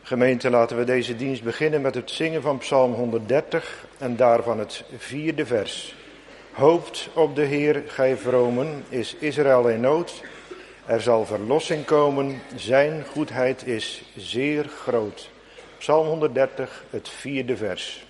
Gemeente, laten we deze dienst beginnen met het zingen van Psalm 130 en daarvan het 4e vers. Hoopt op de Heer, gij vromen, is Israël in nood. Er zal verlossing komen, zijn goedheid is zeer groot. Psalm 130, het 4e vers.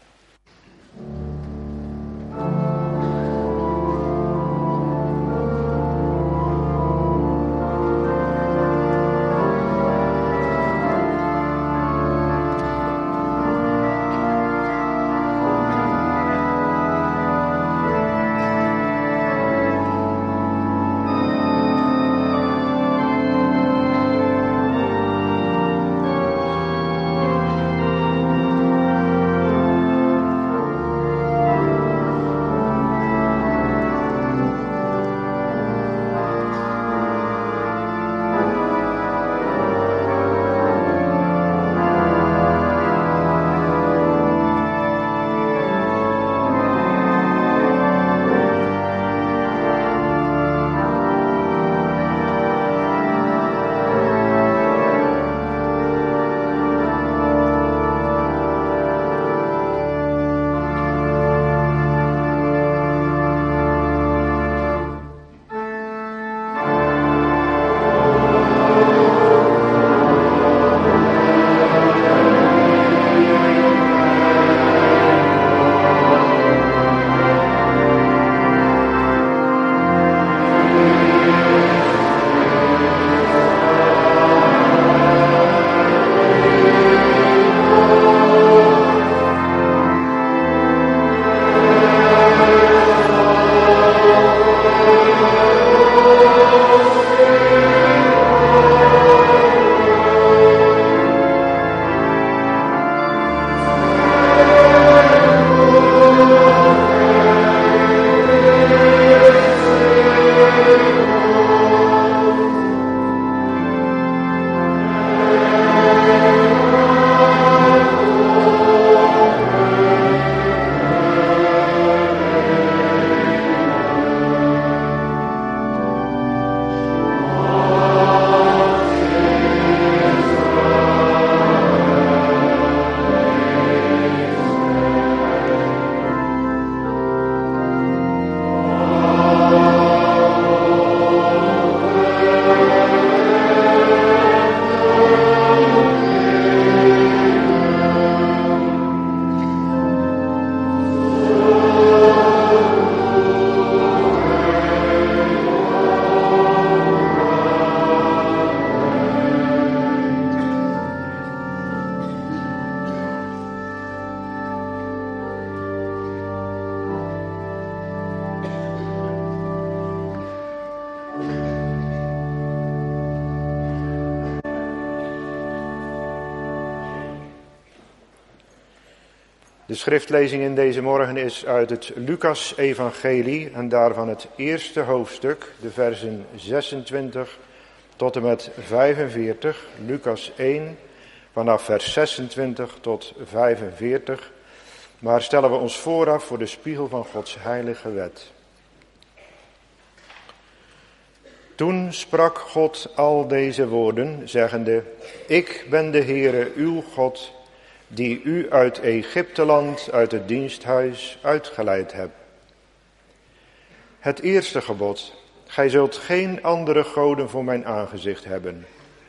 De schriftlezing in deze morgen is uit het Lucas-evangelie en daarvan het eerste hoofdstuk, de versen 26 tot en met 45, Lucas 1, vanaf vers 26 tot 45. Maar stellen we ons vooraf voor de spiegel van Gods heilige wet. Toen sprak God al deze woorden, zeggende: Ik ben de Heere uw God, die u uit Egypteland, uit het diensthuis, uitgeleid heb. Het eerste gebod: gij zult geen andere goden voor mijn aangezicht hebben.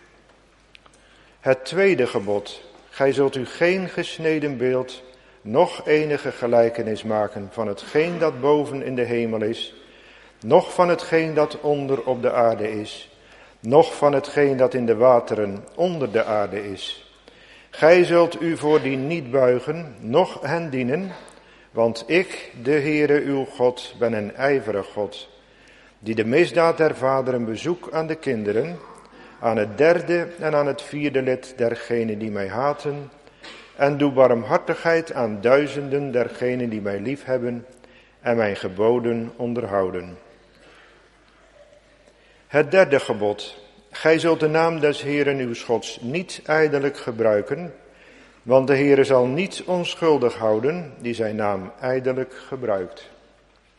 Het tweede gebod: gij zult u geen gesneden beeld, noch enige gelijkenis maken van hetgeen dat boven in de hemel is, noch van hetgeen dat onder op de aarde is, noch van hetgeen dat in de wateren onder de aarde is. Gij zult u voor die niet buigen, noch hen dienen, want ik, de Heere uw God, ben een ijverig God, die de misdaad der vaderen bezoek aan de kinderen, aan het derde en aan het vierde lid dergenen die mij haten, en doe barmhartigheid aan duizenden dergenen die mij liefhebben en mijn geboden onderhouden. Het derde gebod: gij zult de naam des Heeren uws Gods niet ijdelijk gebruiken, want de Heere zal niet onschuldig houden die zijn naam ijdelijk gebruikt.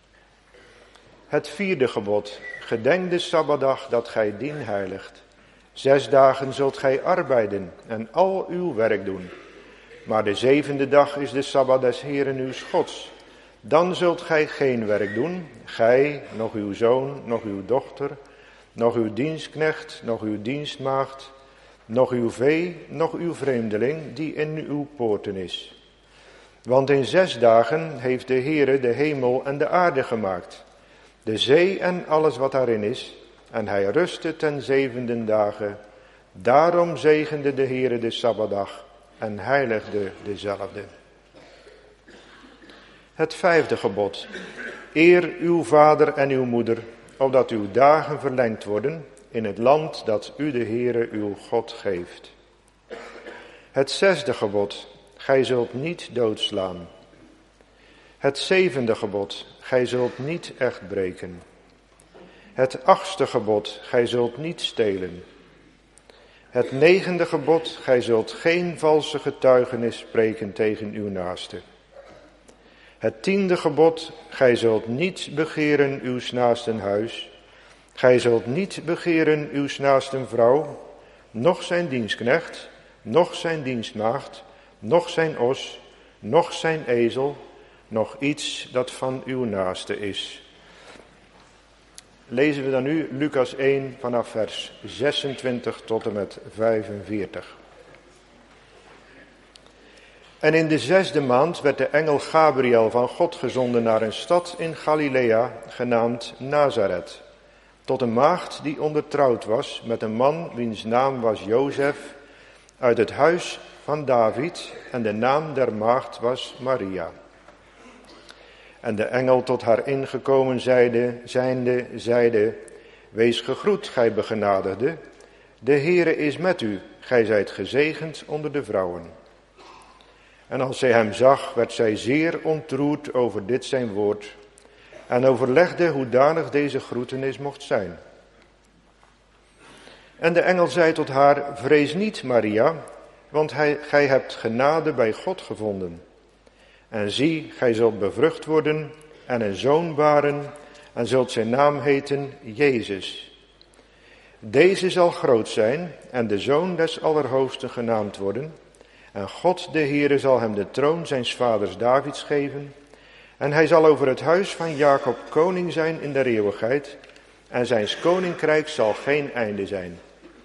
Het vierde gebod: gedenk de Sabbatdag dat gij dien heiligt. 6 dagen zult gij arbeiden en al uw werk doen. Maar de 7e dag is de Sabbat des Heeren uws Gods. Dan zult gij geen werk doen, gij, nog uw zoon, nog uw dochter, nog uw dienstknecht, nog uw dienstmaagd, nog uw vee, nog uw vreemdeling, die in uw poorten is. Want in 6 dagen heeft de Heere de hemel en de aarde gemaakt, de zee en alles wat daarin is, en hij rustte ten 7e dagen. Daarom zegende de Heere de Sabbatdag en heiligde dezelfde. Het 5e gebod. Eer uw vader en uw moeder, opdat uw dagen verlengd worden in het land dat u de Heere uw God geeft. Het 6e gebod. Gij zult niet doodslaan. Het 7e gebod. Gij zult niet echt breken. Het 8e gebod. Gij zult niet stelen. Het 9e gebod. Gij zult geen valse getuigenis spreken tegen uw naaste. Het 10e gebod. Gij zult niet begeren uws naasten huis. Gij zult niet begeren uws naasten vrouw, noch zijn dienstknecht, noch zijn dienstmaagd, noch zijn os, noch zijn ezel, noch iets dat van uw naaste is. Lezen we dan nu Lucas 1 vanaf vers 26 tot en met 45. En in de 6e maand werd de engel Gabriel van God gezonden naar een stad in Galilea, genaamd Nazareth, tot een maagd die ondertrouwd was met een man wiens naam was Jozef, uit het huis van David, en de naam der maagd was Maria. En de engel tot haar ingekomen zeide, wees gegroet, gij begenadigde, de Heere is met u, gij zijt gezegend onder de vrouwen. En als zij hem zag, werd zij zeer ontroerd over dit zijn woord, en overlegde hoedanig deze groetenis mocht zijn. En de engel zei tot haar, vrees niet, Maria, want gij hebt genade bij God gevonden. En zie, gij zult bevrucht worden en een zoon baren, en zult zijn naam heten Jezus. Deze zal groot zijn en de zoon des Allerhoogsten genaamd worden. En God de Heere zal hem de troon zijns vaders Davids geven. En hij zal over het huis van Jacob koning zijn in de eeuwigheid. En zijns koninkrijk zal geen einde zijn.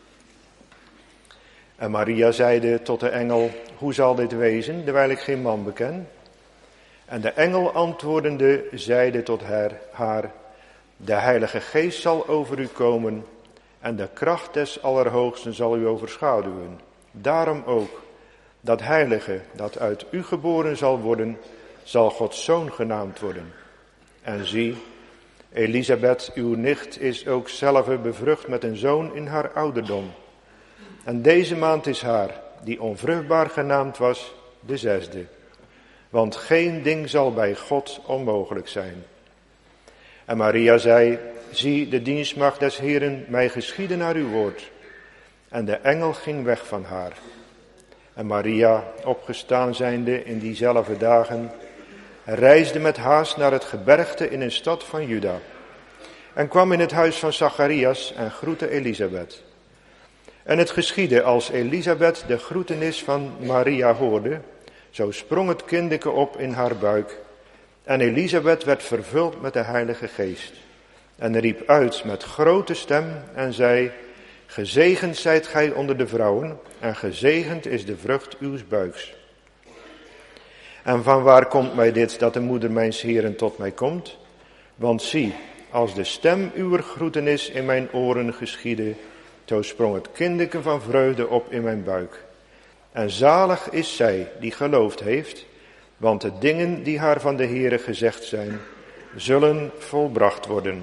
En Maria zeide tot de engel, hoe zal dit wezen, terwijl ik geen man beken? En de engel antwoordende zeide tot haar, de Heilige Geest zal over u komen en de kracht des Allerhoogsten zal u overschaduwen. Daarom ook, dat heilige dat uit u geboren zal worden, zal Gods zoon genaamd worden. En zie, Elisabeth, uw nicht, is ook zelve bevrucht met een zoon in haar ouderdom. En deze maand is haar, die onvruchtbaar genaamd was, de 6e. Want geen ding zal bij God onmogelijk zijn. En Maria zei, zie, de dienstmaagd des Heeren, mij geschieden naar uw woord. En de engel ging weg van haar. En Maria, opgestaan zijnde in diezelfde dagen, reisde met haast naar het gebergte in een stad van Juda. En kwam in het huis van Zacharias en groette Elisabeth. En het geschiedde als Elisabeth de groetenis van Maria hoorde, zo sprong het kindeke op in haar buik. En Elisabeth werd vervuld met de Heilige Geest. En riep uit met grote stem en zei, gezegend zijt gij onder de vrouwen, en gezegend is de vrucht uws buiks. En vanwaar komt mij dit, dat de moeder mijns Heeren tot mij komt? Want zie, als de stem uwer groetenis in mijn oren geschiedde, zo sprong het kindeke van vreugde op in mijn buik. En zalig is zij die geloofd heeft, want de dingen die haar van de Heere gezegd zijn, zullen volbracht worden.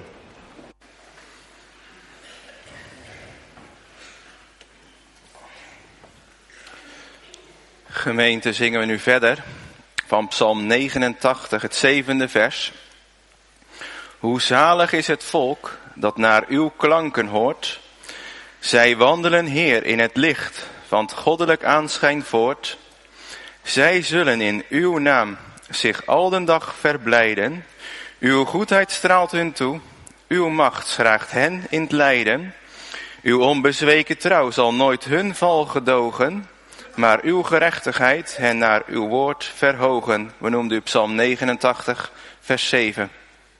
Gemeente, zingen we nu verder van Psalm 89, het 7e vers. Hoe zalig is het volk dat naar uw klanken hoort. Zij wandelen, Heer, in het licht van het goddelijk aanschijn voort. Zij zullen in uw naam zich al den dag verblijden. Uw goedheid straalt hun toe, uw macht schraagt hen in het lijden. Uw onbezweken trouw zal nooit hun val gedogen, maar uw gerechtigheid hen naar uw woord verhogen. We noemden u Psalm 89, vers 7.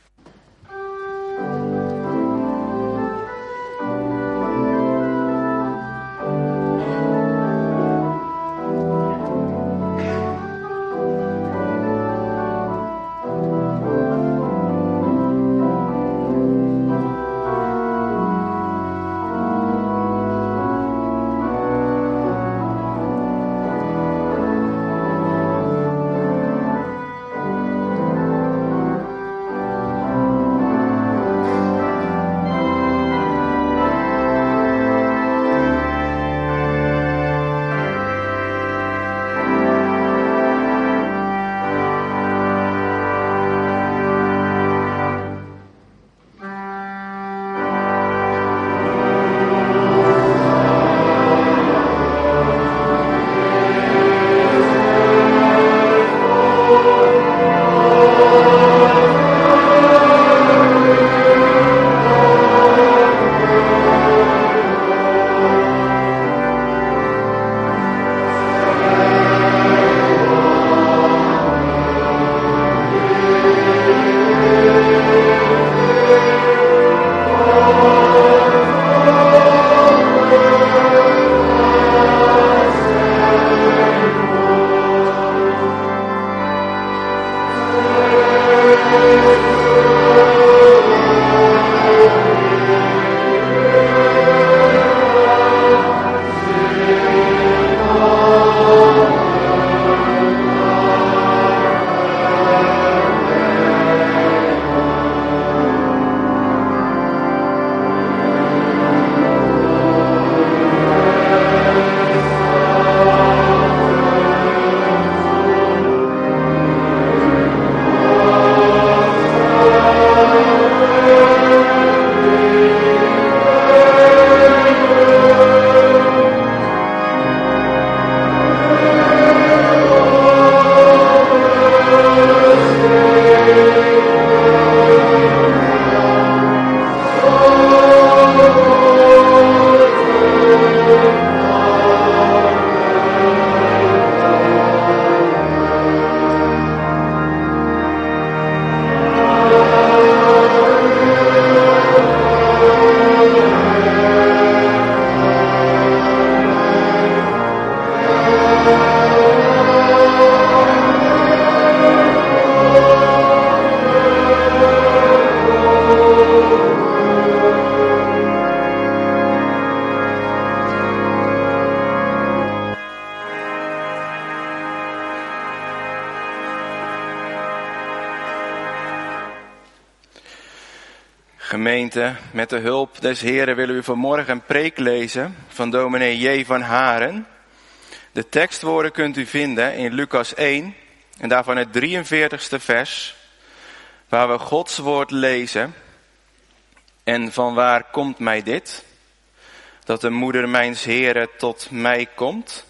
Gemeente, met de hulp des Heren willen we vanmorgen een preek lezen van dominee J. van Haren. De tekstwoorden kunt u vinden in Lucas 1 en daarvan het 43ste vers, waar we Gods woord lezen. En van waar komt mij dit? Dat de moeder mijns Heren tot mij komt.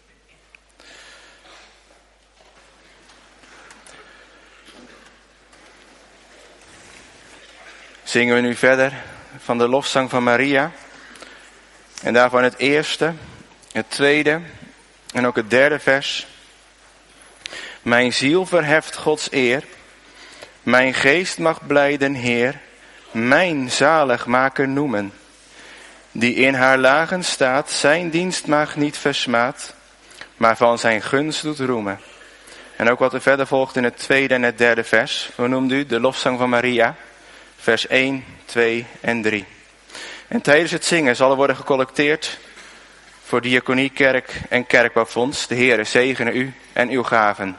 Zingen we nu verder van de lofzang van Maria. En daarvan het eerste, het tweede en ook het derde vers. Mijn ziel verheft Gods eer. Mijn geest mag blijden Heer. Mijn zaligmaker noemen. Die in haar lagen staat, zijn dienstmaagd niet versmaadt, maar van zijn gunst doet roemen. En ook wat er verder volgt in het tweede en het derde vers. Hoe noemt u de lofzang van Maria? Vers 1, 2 en 3. En tijdens het zingen zal er worden gecollecteerd voor Diaconie, Kerk en Kerkbouwfonds. De Heere zegene u en uw gaven.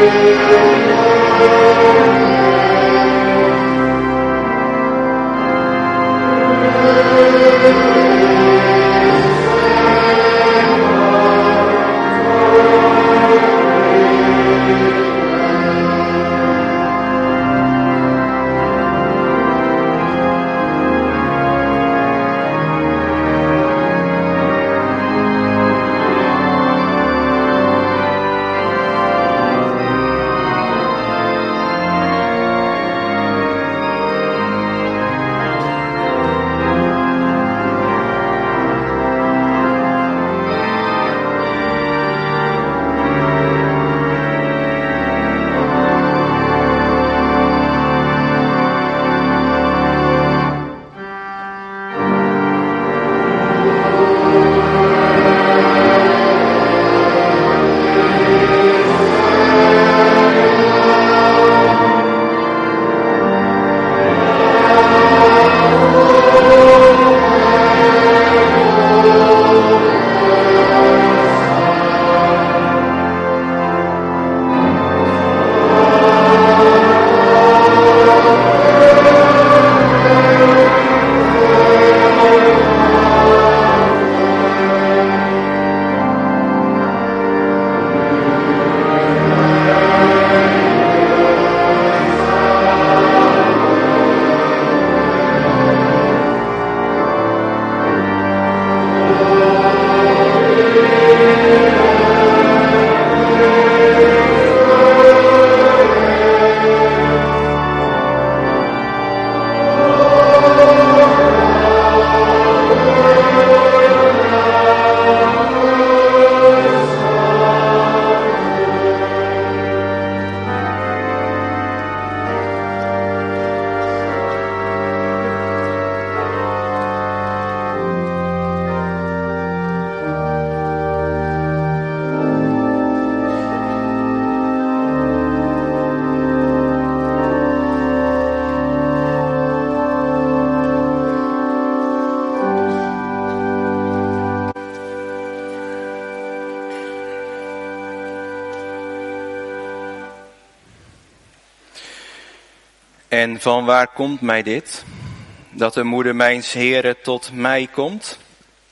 En van waar komt mij dit, dat de moeder mijns Heren tot mij komt?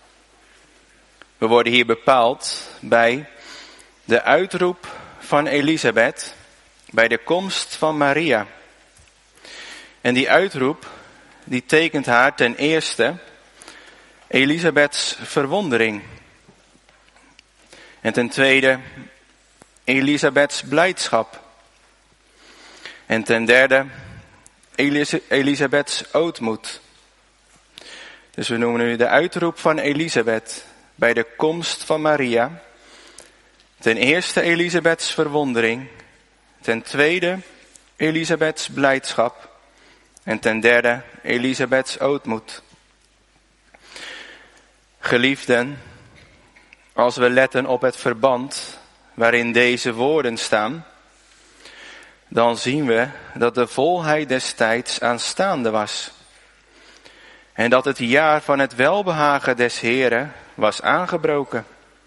We worden hier bepaald bij de uitroep van Elisabeth, bij de komst van Maria. En die uitroep, die tekent haar ten eerste Elisabeths verwondering. En ten tweede Elisabeths blijdschap. En ten derde Elisabeths ootmoed. Dus we noemen nu de uitroep van Elisabeth bij de komst van Maria. Ten eerste Elisabeths verwondering. Ten tweede Elisabeths blijdschap. En ten derde Elisabeths ootmoed. Geliefden, als we letten op het verband waarin deze woorden staan, dan zien we dat de volheid des tijds aanstaande was. En dat het jaar van het welbehagen des Heren was aangebroken.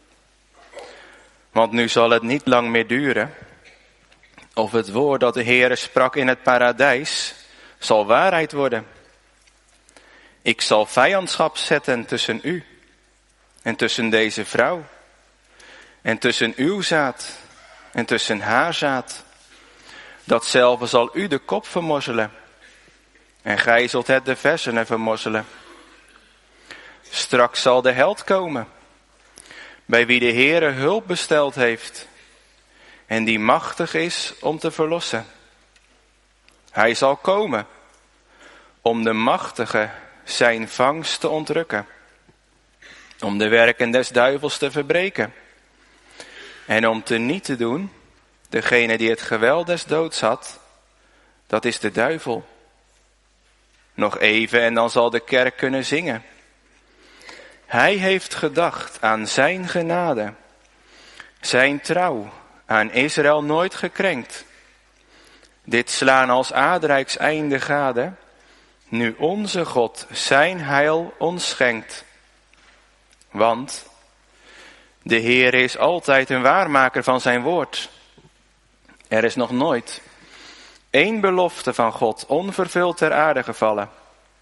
Want nu zal het niet lang meer duren, of het woord dat de Heere sprak in het paradijs zal waarheid worden. Ik zal vijandschap zetten tussen u en tussen deze vrouw, en tussen uw zaad en tussen haar zaad. Datzelfde zal u de kop vermorzelen, en gij zult het de versenen vermorzelen. Straks zal de held komen, bij wie de Heere hulp besteld heeft, en die machtig is om te verlossen. Hij zal komen, om de machtige zijn vangst te ontrukken, om de werken des duivels te verbreken, en om teniet te doen degene die het geweld des doods had, dat is de duivel. Nog even en dan zal de kerk kunnen zingen. Hij heeft gedacht aan zijn genade, zijn trouw aan Israël nooit gekrenkt. Dit slaan als aardrijks einde gade, nu onze God zijn heil ons schenkt. Want de Heer is altijd een waarmaker van zijn woord Er is nog nooit één belofte van God onvervuld ter aarde gevallen.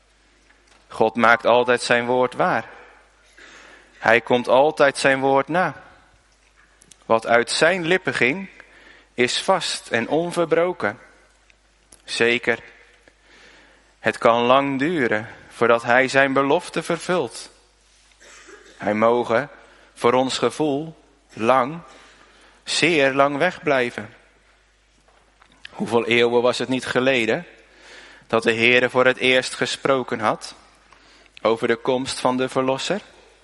God maakt altijd zijn woord waar. Hij komt altijd zijn woord na. Wat uit zijn lippen ging, is vast en onverbroken. Zeker, het kan lang duren voordat hij zijn belofte vervult. Hij mogen, voor ons gevoel, lang, zeer lang wegblijven. Hoeveel eeuwen was het niet geleden dat de Heere voor het eerst gesproken had over de komst van de Verlosser?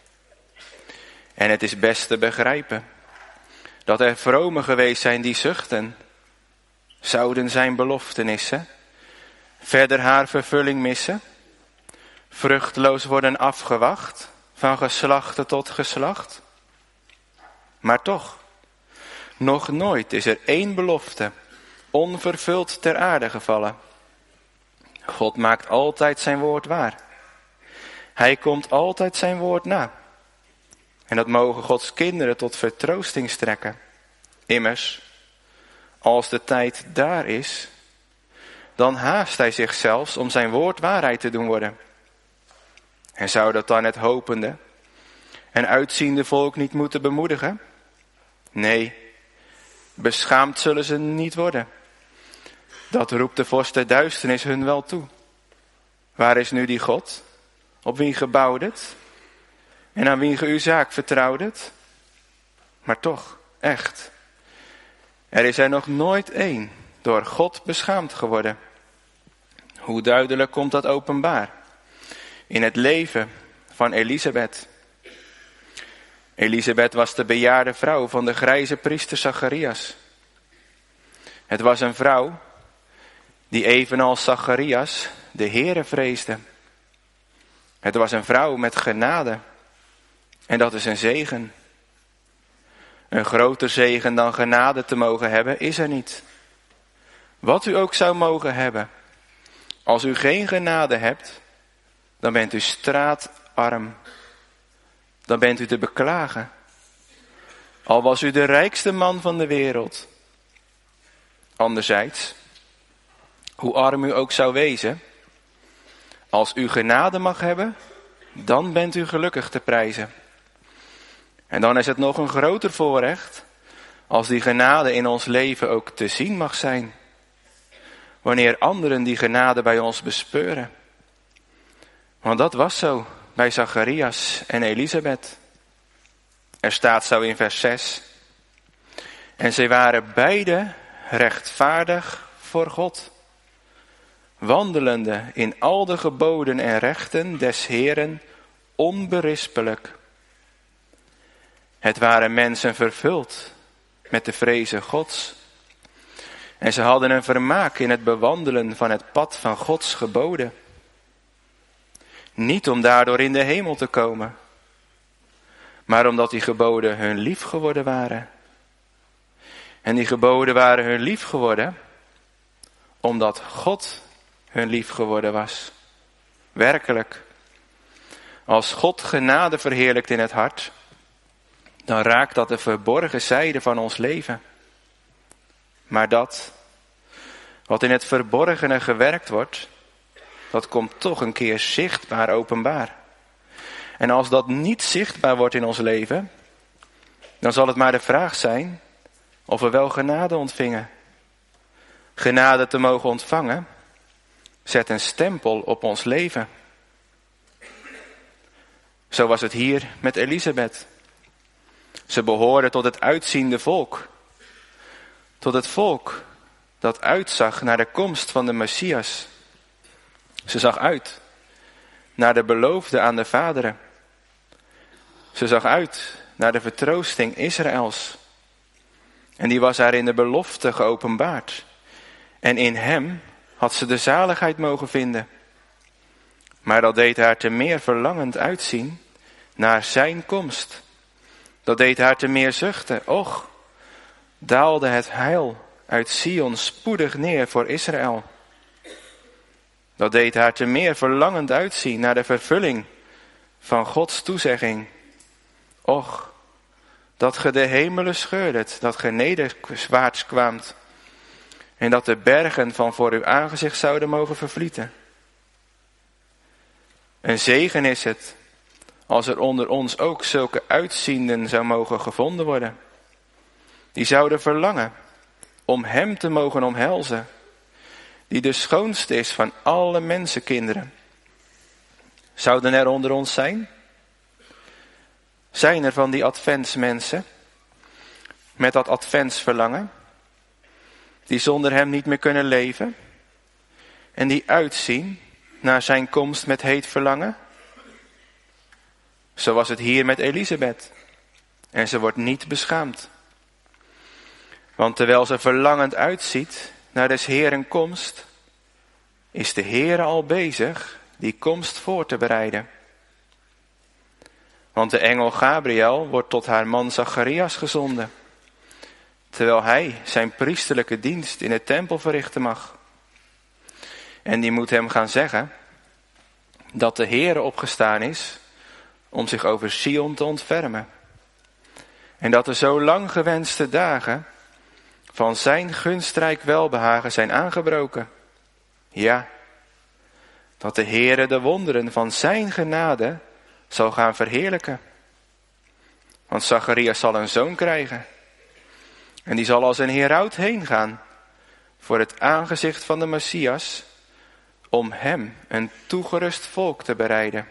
En het is best te begrijpen dat er vromen geweest zijn die zuchten. Zouden zijn beloftenissen verder haar vervulling missen? Vruchteloos worden afgewacht van geslachte tot geslacht? Maar toch, nog nooit is er één belofte onvervuld ter aarde gevallen. God maakt altijd zijn woord waar. Hij komt altijd zijn woord na. En dat mogen Gods kinderen tot vertroosting strekken. Immers, als de tijd daar is, dan haast hij zich zelfs om zijn woord waarheid te doen worden. En zou dat dan het hopende en uitziende volk niet moeten bemoedigen? Nee, beschaamd zullen ze niet worden. Dat roept de vorst der duisternis hun wel toe. Waar is nu die God, op wie gebouwd het, en aan wie ge uw zaak vertrouwdet? Maar toch, echt, er is er nog nooit één door God beschaamd geworden. Hoe duidelijk komt dat openbaar in het leven van Elisabeth. Elisabeth was de bejaarde vrouw van de grijze priester Zacharias. Het was een vrouw die evenals Zacharias de Heere vreesde. Het was een vrouw met genade. En dat is een zegen. Een groter zegen dan genade te mogen hebben is er niet. Wat u ook zou mogen hebben. Als u geen genade hebt, dan bent u straatarm. Dan bent u te beklagen. Al was u de rijkste man van de wereld. Anderzijds, hoe arm u ook zou wezen, als u genade mag hebben, dan bent u gelukkig te prijzen. En dan is het nog een groter voorrecht als die genade in ons leven ook te zien mag zijn. Wanneer anderen die genade bij ons bespeuren. Want dat was zo bij Zacharias en Elisabeth. Er staat zo in vers 6. En zij waren beide rechtvaardig voor God. Wandelende in al de geboden en rechten des Heeren onberispelijk. Het waren mensen vervuld met de vrezen Gods. En ze hadden een vermaak in het bewandelen van het pad van Gods geboden. Niet om daardoor in de hemel te komen, maar omdat die geboden hun lief geworden waren. En die geboden waren hun lief geworden, omdat God hun lief geworden was. Werkelijk. Als God genade verheerlijkt in het hart, dan raakt dat de verborgen zijde van ons leven. Maar dat, wat in het verborgene gewerkt wordt, dat komt toch een keer zichtbaar openbaar. En als dat niet zichtbaar wordt in ons leven, dan zal het maar de vraag zijn of we wel genade ontvingen. Genade te mogen ontvangen, zet een stempel op ons leven. Zo was het hier met Elisabeth. Ze behoorde tot het uitziende volk. Tot het volk dat uitzag naar de komst van de Messias. Ze zag uit naar de beloofde aan de vaderen. Ze zag uit naar de vertroosting Israëls. En die was haar in de belofte geopenbaard. En in hem had ze de zaligheid mogen vinden. Maar dat deed haar te meer verlangend uitzien naar zijn komst. Dat deed haar te meer zuchten. Och, daalde het heil uit Sion spoedig neer voor Israël. Dat deed haar te meer verlangend uitzien naar de vervulling van Gods toezegging. Och, dat ge de hemelen scheurdet, dat ge nederwaarts kwaamt en dat de bergen van voor uw aangezicht zouden mogen vervlieten. Een zegen is het als er onder ons ook zulke uitzienden zou mogen gevonden worden. Die zouden verlangen om hem te mogen omhelzen, die de schoonste is van alle mensenkinderen. Zouden er onder ons zijn? Zijn er van die adventsmensen met dat adventsverlangen, die zonder hem niet meer kunnen leven en die uitzien naar zijn komst met heet verlangen? Zo was het hier met Elisabeth en ze wordt niet beschaamd. Want terwijl ze verlangend uitziet naar des Heeren komst, is de Heere al bezig die komst voor te bereiden. Want de engel Gabriel wordt tot haar man Zacharias gezonden, terwijl hij zijn priesterlijke dienst in de tempel verrichten mag. En die moet hem gaan zeggen dat de Heere opgestaan is om zich over Sion te ontfermen. En dat de zo lang gewenste dagen van zijn gunstrijk welbehagen zijn aangebroken. Ja, dat de Heere de wonderen van zijn genade zal gaan verheerlijken. Want Zacharias zal een zoon krijgen. En die zal als een heraut heen gaan voor het aangezicht van de Messias, om hem een toegerust volk te bereiden.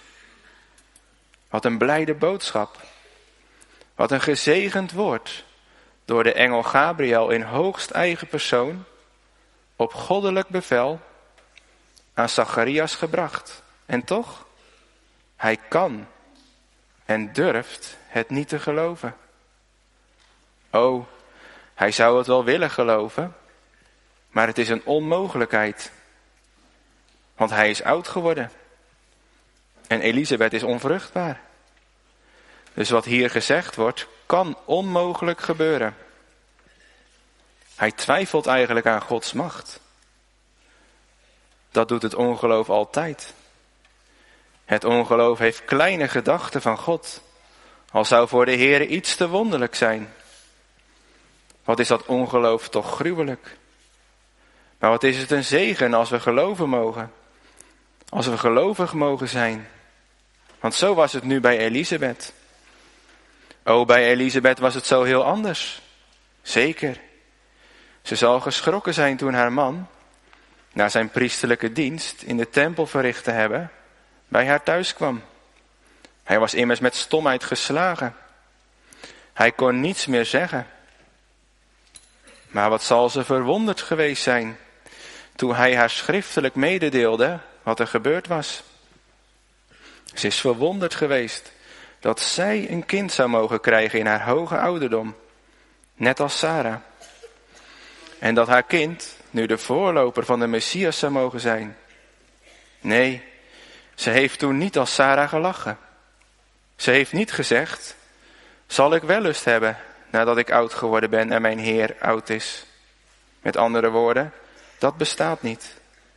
Wat een blijde boodschap. Wat een gezegend woord door de engel Gabriel in hoogst eigen persoon op goddelijk bevel aan Zacharias gebracht. En toch, hij kan en durft het niet te geloven. O, hij zou het wel willen geloven, maar het is een onmogelijkheid. Want hij is oud geworden. En Elisabeth is onvruchtbaar. Dus wat hier gezegd wordt, kan onmogelijk gebeuren. Hij twijfelt eigenlijk aan Gods macht. Dat doet het ongeloof altijd. Het ongeloof heeft kleine gedachten van God, al zou voor de Heere iets te wonderlijk zijn. Wat is dat ongeloof toch gruwelijk. Maar wat is het een zegen als we geloven mogen. Als we gelovig mogen zijn. Want zo was het nu bij Elisabeth. O, bij Elisabeth was het zo heel anders. Zeker. Ze zal geschrokken zijn toen haar man, na zijn priesterlijke dienst in de tempel verricht te hebben, bij haar thuis kwam. Hij was immers met stomheid geslagen. Hij kon niets meer zeggen. Maar wat zal ze verwonderd geweest zijn toen hij haar schriftelijk mededeelde wat er gebeurd was. Ze is verwonderd geweest dat zij een kind zou mogen krijgen in haar hoge ouderdom, net als Sara. En dat haar kind nu de voorloper van de Messias zou mogen zijn. Nee, ze heeft toen niet als Sara gelachen. Ze heeft niet gezegd, zal ik wellust hebben nadat ik oud geworden ben en mijn Heer oud is. Met andere woorden, dat bestaat niet.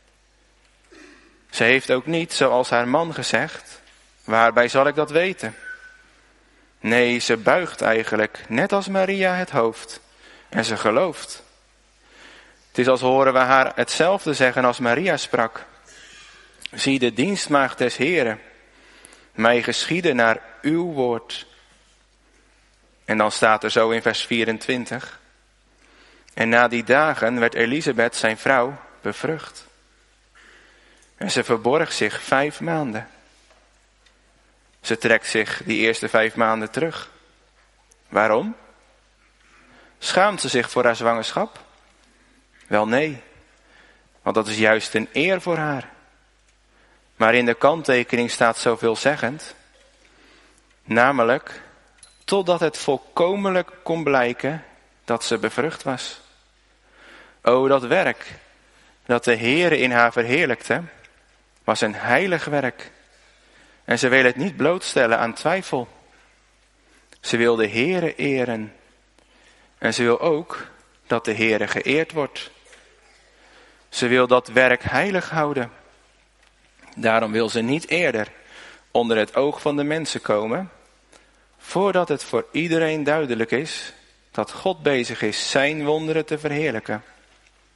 Ze heeft ook niet, zoals haar man gezegd, waarbij zal ik dat weten? Nee, ze buigt eigenlijk, net als Maria, het hoofd. En ze gelooft. Het is als horen we haar hetzelfde zeggen als Maria sprak. Zie de dienstmaagd des Heren, mij geschieden naar uw woord. En dan staat er zo in vers 24. En na die dagen werd Elisabeth, zijn vrouw, bevrucht. En ze verborg zich 5 maanden. Ze trekt zich die eerste 5 maanden terug. Waarom? Schaamt ze zich voor haar zwangerschap? Wel nee, want dat is juist een eer voor haar. Maar in de kanttekening staat zoveelzeggend. Namelijk, totdat het volkomenlijk kon blijken dat ze bevrucht was. O, dat werk dat de Heere in haar verheerlijkte, was een heilig werk. En ze wil het niet blootstellen aan twijfel. Ze wil de Heere eren. En ze wil ook dat de Heere geëerd wordt. Ze wil dat werk heilig houden. Daarom wil ze niet eerder onder het oog van de mensen komen, voordat het voor iedereen duidelijk is dat God bezig is zijn wonderen te verheerlijken.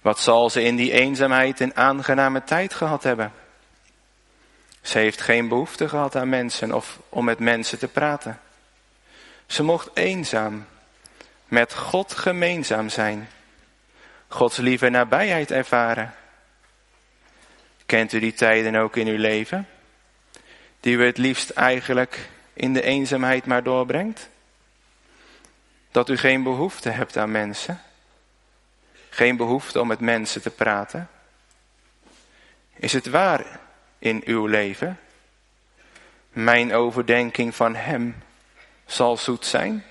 Wat zal ze in die eenzaamheid een aangename tijd gehad hebben? Ze heeft geen behoefte gehad aan mensen of om met mensen te praten. Ze mocht eenzaam, met God gemeenzaam zijn. Gods lieve nabijheid ervaren. Kent u die tijden ook in uw leven? Die u het liefst eigenlijk in de eenzaamheid maar doorbrengt? Dat u geen behoefte hebt aan mensen? Geen behoefte om met mensen te praten? Is het waar in uw leven? Mijn overdenking van hem zal zoet zijn?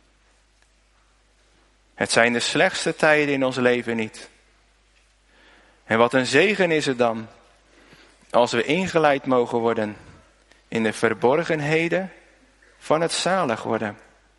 Het zijn de slechtste tijden in ons leven niet. En wat een zegen is het dan, als we ingeleid mogen worden in de verborgenheden van het zalig worden.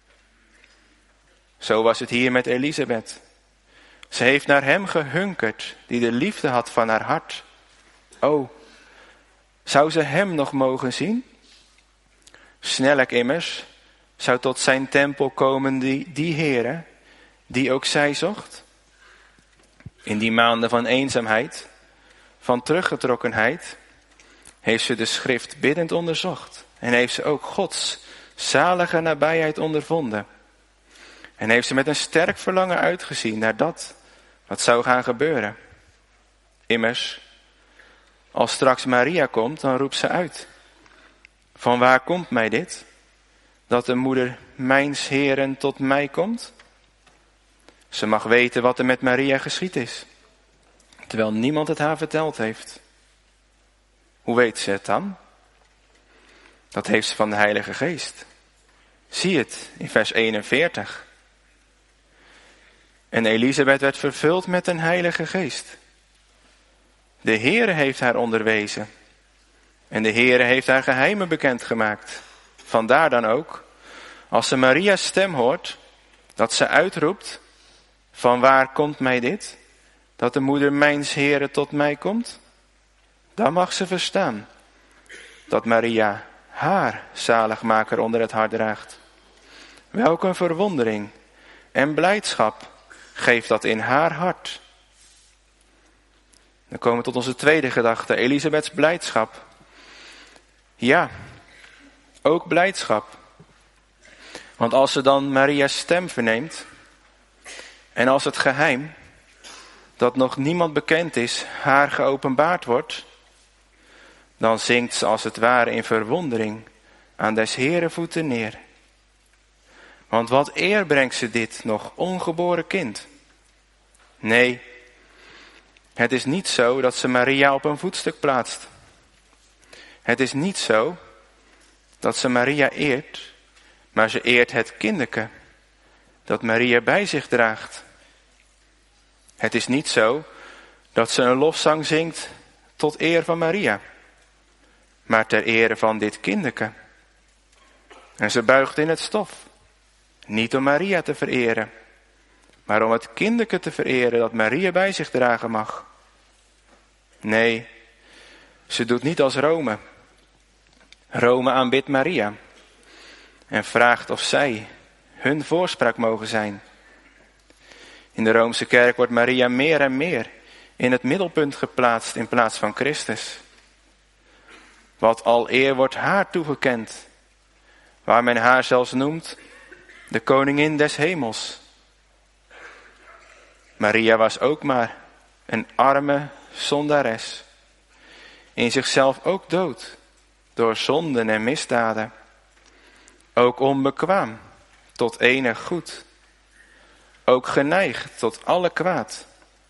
Zo was het hier met Elisabeth. Ze heeft naar hem gehunkerd, die de liefde had van haar hart. O, zou ze hem nog mogen zien? Snellijk immers zou tot zijn tempel komen die Heere, die ook zij zocht. In die maanden van eenzaamheid, van teruggetrokkenheid, heeft ze de schrift biddend onderzocht. En heeft ze ook Gods zalige nabijheid ondervonden. En heeft ze met een sterk verlangen uitgezien naar dat wat zou gaan gebeuren. Immers, als straks Maria komt, dan roept ze uit. Van waar komt mij dit? Dat de moeder mijns Heeren tot mij komt? Ze mag weten wat er met Maria geschied is. Terwijl niemand het haar verteld heeft. Hoe weet ze het dan? Dat heeft ze van de Heilige Geest. Zie het in vers 41. En Elisabeth werd vervuld met een Heilige Geest. De Heere heeft haar onderwezen. En de Heere heeft haar geheimen bekendgemaakt. Vandaar dan ook, als ze Maria's stem hoort, dat ze uitroept, van waar komt mij dit? Dat de moeder mijns Heeren tot mij komt? Dan mag ze verstaan dat Maria haar zaligmaker onder het hart draagt. Welk een verwondering en blijdschap geeft dat in haar hart. Dan komen we tot onze tweede gedachte, Elisabeths blijdschap. Ja, ook blijdschap. Want als ze dan Maria's stem verneemt, en als het geheim, dat nog niemand bekend is, haar geopenbaard wordt, dan zinkt ze als het ware in verwondering aan des Heeren voeten neer. Want wat eer brengt ze dit nog ongeboren kind? Nee, het is niet zo dat ze Maria op een voetstuk plaatst. Het is niet zo dat ze Maria eert, maar ze eert het kinderke dat Maria bij zich draagt. Het is niet zo dat ze een lofzang zingt tot eer van Maria, maar ter ere van dit kinderke. En ze buigt in het stof, niet om Maria te vereren, maar om het kinderke te vereren dat Maria bij zich dragen mag. Nee, ze doet niet als Rome. Rome aanbidt Maria en vraagt of zij hun voorspraak mogen zijn. In de Roomse kerk wordt Maria meer en meer in het middelpunt geplaatst in plaats van Christus. Wat al eer wordt haar toegekend, waar men haar zelfs noemt de koningin des hemels. Maria was ook maar een arme zondares, in zichzelf ook dood door zonden en misdaden, ook onbekwaam tot enig goed, ook geneigd tot alle kwaad.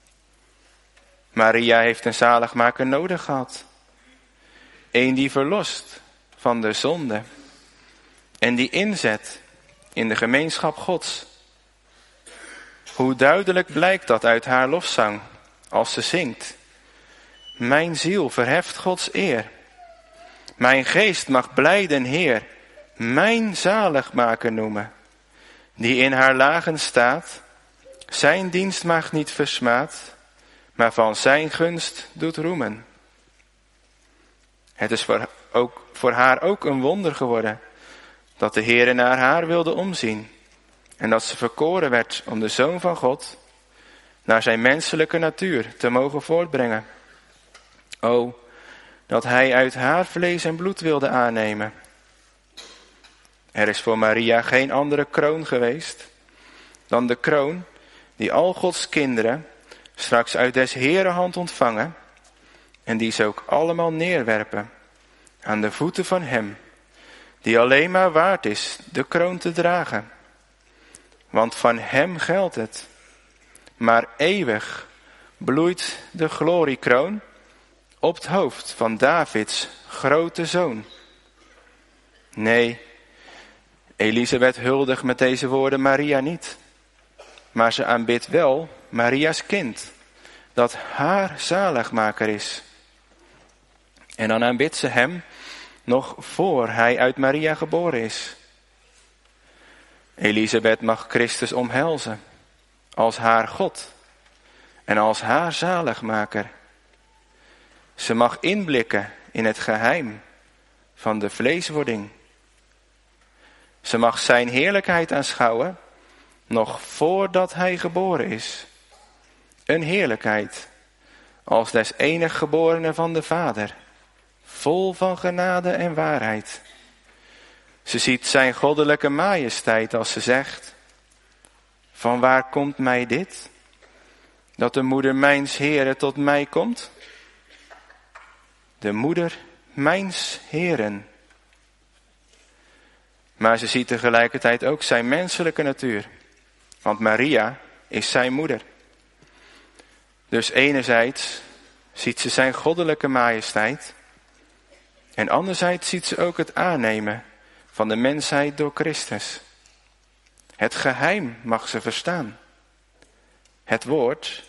Maria heeft een zaligmaker nodig gehad, een die verlost van de zonde en die inzet in de gemeenschap Gods. Hoe duidelijk blijkt dat uit haar lofzang als ze zingt: mijn ziel verheft Gods eer, mijn geest mag blijden Heer, mijn zaligmaker noemen, die in haar lagen staat, zijn dienstmaagd niet versmaadt, maar van zijn gunst doet roemen. Het is voor haar ook een wonder geworden dat de Heere naar haar wilde omzien en dat ze verkoren werd om de Zoon van God naar zijn menselijke natuur te mogen voortbrengen. O, dat hij uit haar vlees en bloed wilde aannemen. Er is voor Maria geen andere kroon geweest dan de kroon die al Gods kinderen straks uit des Heeren hand ontvangen en die ze ook allemaal neerwerpen aan de voeten van hem die alleen maar waard is de kroon te dragen. Want van hem geldt het. Maar eeuwig bloeit de gloriekroon op het hoofd van Davids grote zoon. Nee, Elisabeth huldigt met deze woorden Maria niet. Maar ze aanbidt wel Maria's kind, dat haar zaligmaker is. En dan aanbidt ze hem nog voor hij uit Maria geboren is. Elisabeth mag Christus omhelzen als haar God en als haar zaligmaker. Ze mag inblikken in het geheim van de vleeswording. Ze mag zijn heerlijkheid aanschouwen nog voordat hij geboren is. Een heerlijkheid als des enig geborene van de Vader, vol van genade en waarheid. Ze ziet zijn goddelijke majesteit als ze zegt: van waar komt mij dit, dat de moeder mijns Heeren tot mij komt? De moeder mijns Heeren. Maar ze ziet tegelijkertijd ook zijn menselijke natuur, want Maria is zijn moeder. Dus enerzijds ziet ze zijn goddelijke majesteit en anderzijds ziet ze ook het aannemen van de mensheid door Christus. Het geheim mag ze verstaan. Het woord,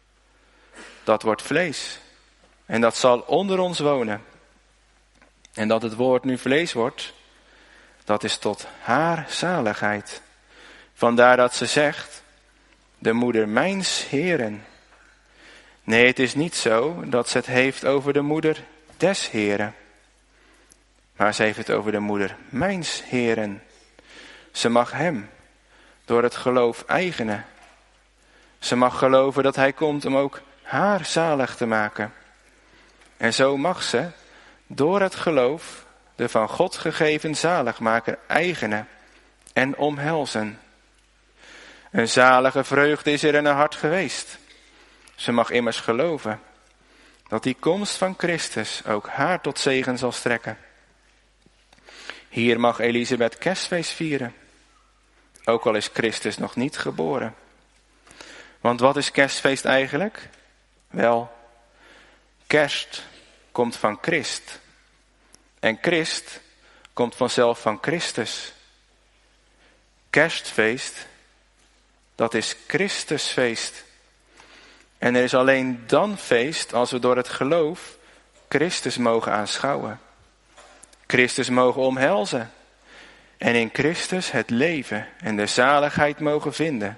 dat wordt vlees en dat zal onder ons wonen. En dat het woord nu vlees wordt, dat is tot haar zaligheid. Vandaar dat ze zegt, de moeder mijns Heeren. Nee, het is niet zo dat ze het heeft over de moeder des Heeren. Maar ze heeft het over de moeder mijns Heeren. Ze mag hem door het geloof eigenen. Ze mag geloven dat hij komt om ook haar zalig te maken. En zo mag ze door het geloof de van God gegeven zaligmaker eigenen en omhelzen. Een zalige vreugde is er in haar hart geweest. Ze mag immers geloven dat die komst van Christus ook haar tot zegen zal strekken. Hier mag Elisabeth kerstfeest vieren, ook al is Christus nog niet geboren. Want wat is kerstfeest eigenlijk? Wel, kerst komt van Christ. En Christ komt vanzelf van Christus. Kerstfeest, dat is Christusfeest. En er is alleen dan feest als we door het geloof Christus mogen aanschouwen. Christus mogen omhelzen. En in Christus het leven en de zaligheid mogen vinden.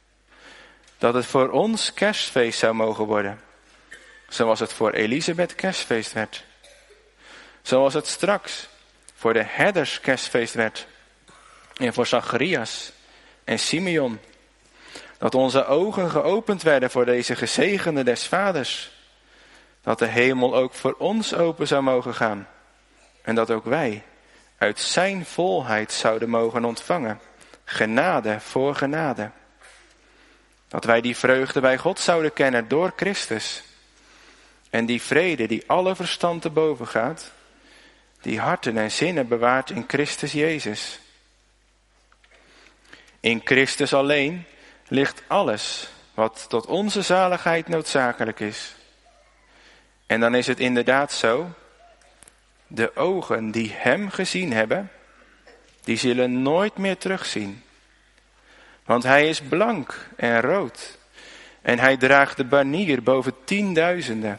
Dat het voor ons kerstfeest zou mogen worden. Zoals het voor Elisabeth kerstfeest werd. Zoals het straks voor de herders kerstfeest werd. En voor Zacharias en Simeon. Dat onze ogen geopend werden voor deze gezegende des vaders. Dat de hemel ook voor ons open zou mogen gaan. En dat ook wij uit zijn volheid zouden mogen ontvangen. Genade voor genade. Dat wij die vreugde bij God zouden kennen door Christus. En die vrede die alle verstand te boven gaat. Die harten en zinnen bewaart in Christus Jezus. In Christus alleen ligt alles wat tot onze zaligheid noodzakelijk is. En dan is het inderdaad zo, de ogen die hem gezien hebben, die zullen nooit meer terugzien. Want hij is blank en rood en hij draagt de banier boven 10.000.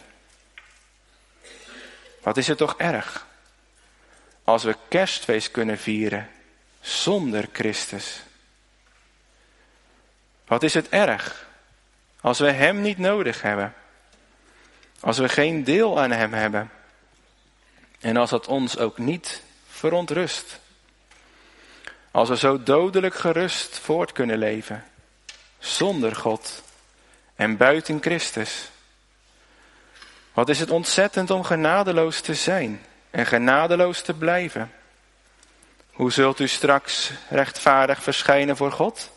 Wat is het toch erg als we kerstfeest kunnen vieren zonder Christus. Wat is het erg als we hem niet nodig hebben. Als we geen deel aan hem hebben. En als dat ons ook niet verontrust. Als we zo dodelijk gerust voort kunnen leven. Zonder God en buiten Christus. Wat is het ontzettend om genadeloos te zijn en genadeloos te blijven. Hoe zult u straks rechtvaardig verschijnen voor God?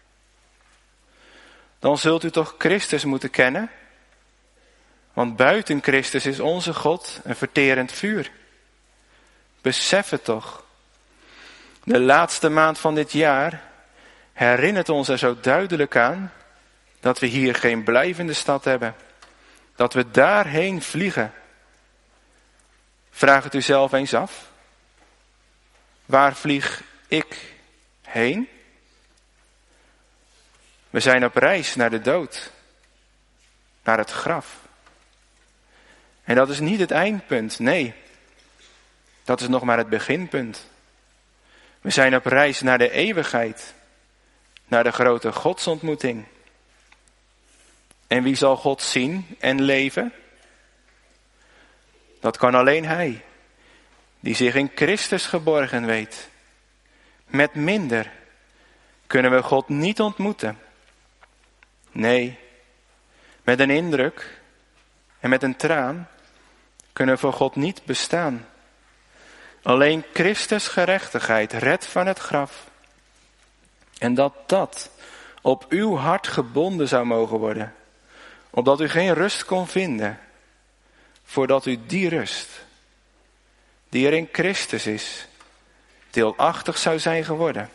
Dan zult u toch Christus moeten kennen? Want buiten Christus is onze God een verterend vuur. Besef het toch. De laatste maand van dit jaar herinnert ons er zo duidelijk aan dat we hier geen blijvende stad hebben. Dat we daarheen vliegen. Vraag het u zelf eens af. Waar vlieg ik heen? We zijn op reis naar de dood. Naar het graf. En dat is niet het eindpunt, nee. Dat is nog maar het beginpunt. We zijn op reis naar de eeuwigheid. Naar de grote godsontmoeting. En wie zal God zien en leven? Dat kan alleen Hij, die zich in Christus geborgen weet. Met minder kunnen we God niet ontmoeten. Nee, met een indruk en met een traan kunnen we voor God niet bestaan. Alleen Christus' gerechtigheid redt van het graf. En dat op uw hart gebonden zou mogen worden. Opdat u geen rust kon vinden. Voordat u die rust, die er in Christus is, deelachtig zou zijn geworden.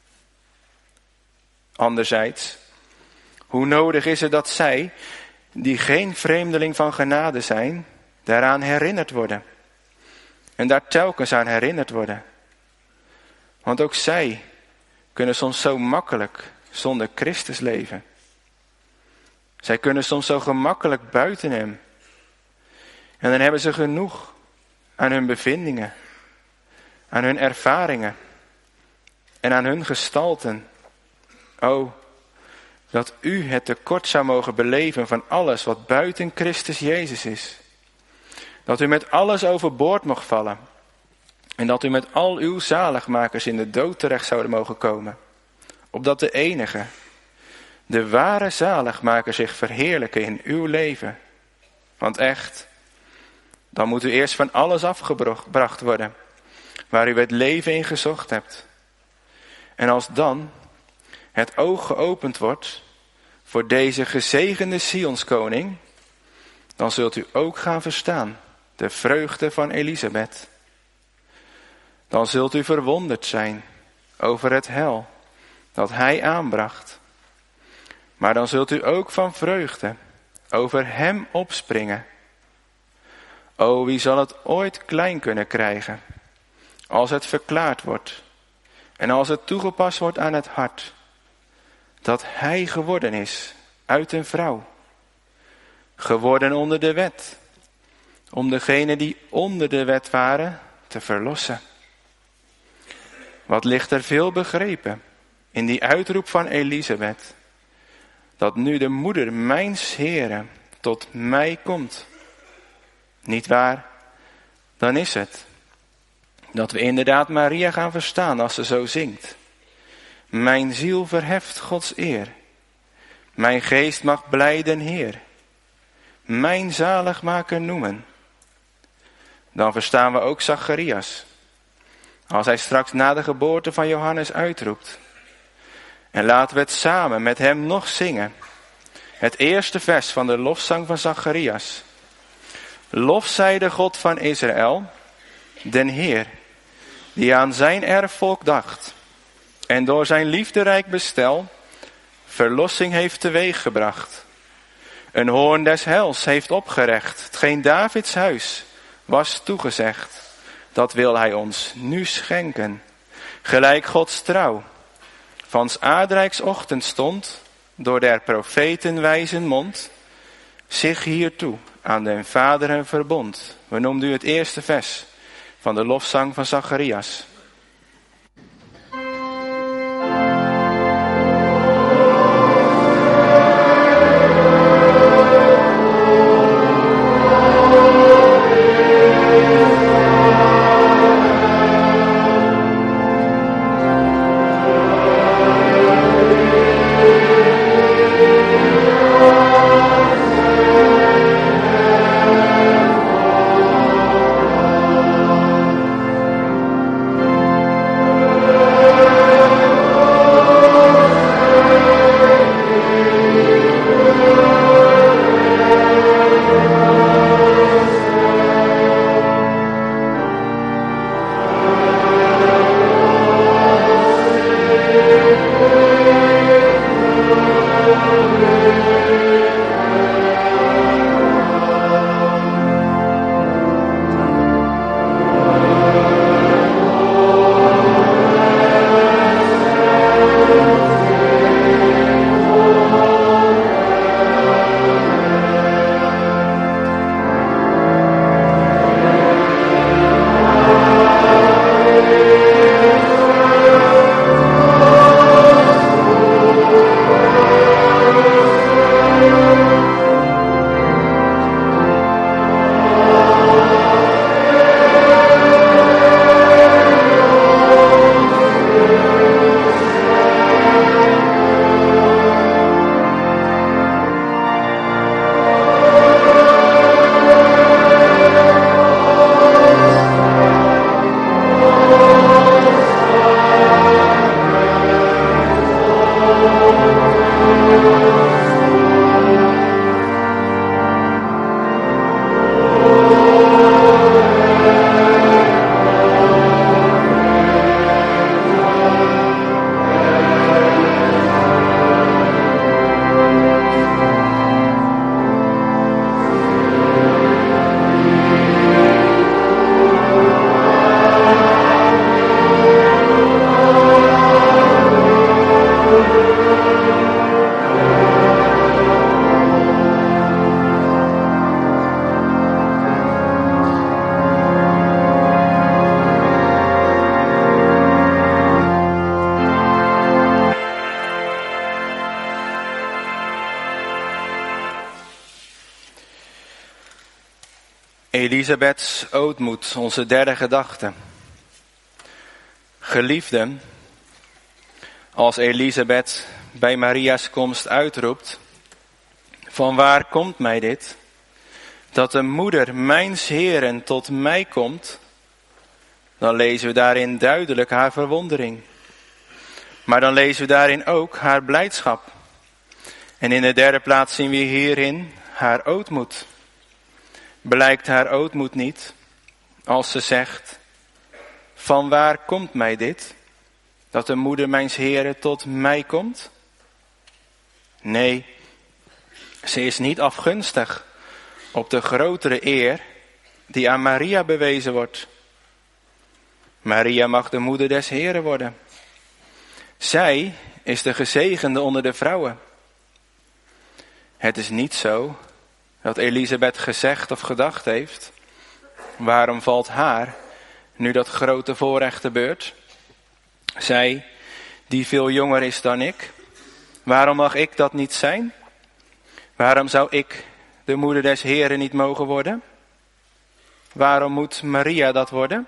Anderzijds, hoe nodig is het dat zij, die geen vreemdeling van genade zijn, daaraan herinnerd worden. En daar telkens aan herinnerd worden. Want ook zij kunnen soms zo makkelijk zonder Christus leven. Zij kunnen soms zo gemakkelijk buiten hem. En dan hebben ze genoeg aan hun bevindingen, aan hun ervaringen en aan hun gestalten. O, dat u het tekort zou mogen beleven van alles wat buiten Christus Jezus is. Dat u met alles overboord mocht vallen. En dat u met al uw zaligmakers in de dood terecht zouden mogen komen. Opdat de enige, de ware zaligmaker zich verheerlijken in uw leven. Want echt, dan moet u eerst van alles afgebracht worden, waar u het leven in gezocht hebt. En als dan het oog geopend wordt voor deze gezegende Sionskoning, dan zult u ook gaan verstaan de vreugde van Elisabeth. Dan zult u verwonderd zijn over het heil dat hij aanbracht. Maar dan zult u ook van vreugde over hem opspringen. O, wie zal het ooit klein kunnen krijgen, als het verklaard wordt en als het toegepast wordt aan het hart, dat hij geworden is uit een vrouw, geworden onder de wet, om degenen die onder de wet waren te verlossen. Wat ligt er veel begrepen in die uitroep van Elisabeth, dat nu de moeder mijns Heren tot mij komt. Niet waar? Dan is het dat we inderdaad Maria gaan verstaan als ze zo zingt. Mijn ziel verheft Gods eer. Mijn geest mag blijden Heer. Mijn zaligmaker noemen. Dan verstaan we ook Zacharias. Als hij straks na de geboorte van Johannes uitroept. En laten we het samen met hem nog zingen. Het eerste vers van de lofzang van Zacharias. Lof zij de God van Israël, den Heer, die aan zijn erfvolk dacht. En door zijn liefderijk bestel verlossing heeft teweeggebracht. Een hoorn des heils heeft opgerecht, hetgeen Davids huis was toegezegd. Dat wil hij ons nu schenken. Gelijk Gods trouw van 's aardrijks ochtendstond, door der profeten wijzen mond, zich hiertoe aan den vaderen verbond. We noemden u het eerste vers van de lofzang van Zacharias. Elisabeths ootmoed, onze derde gedachte. Geliefden, als Elisabeth bij Maria's komst uitroept: van waar komt mij dit, dat de moeder mijns Heeren tot mij komt, dan lezen we daarin duidelijk haar verwondering. Maar dan lezen we daarin ook haar blijdschap. En in de derde plaats zien we hierin haar ootmoed. Blijkt haar ootmoed niet als ze zegt: van waar komt mij dit, dat de moeder mijns Heeren tot mij komt? Nee, ze is niet afgunstig op de grotere eer die aan Maria bewezen wordt. Maria mag de moeder des Heeren worden. Zij is de gezegende onder de vrouwen. Het is niet zo dat Elisabeth gezegd of gedacht heeft: waarom valt haar nu dat grote voorrecht te beurt? Zij, die veel jonger is dan ik, waarom mag ik dat niet zijn? Waarom zou ik de moeder des Heeren niet mogen worden? Waarom moet Maria dat worden?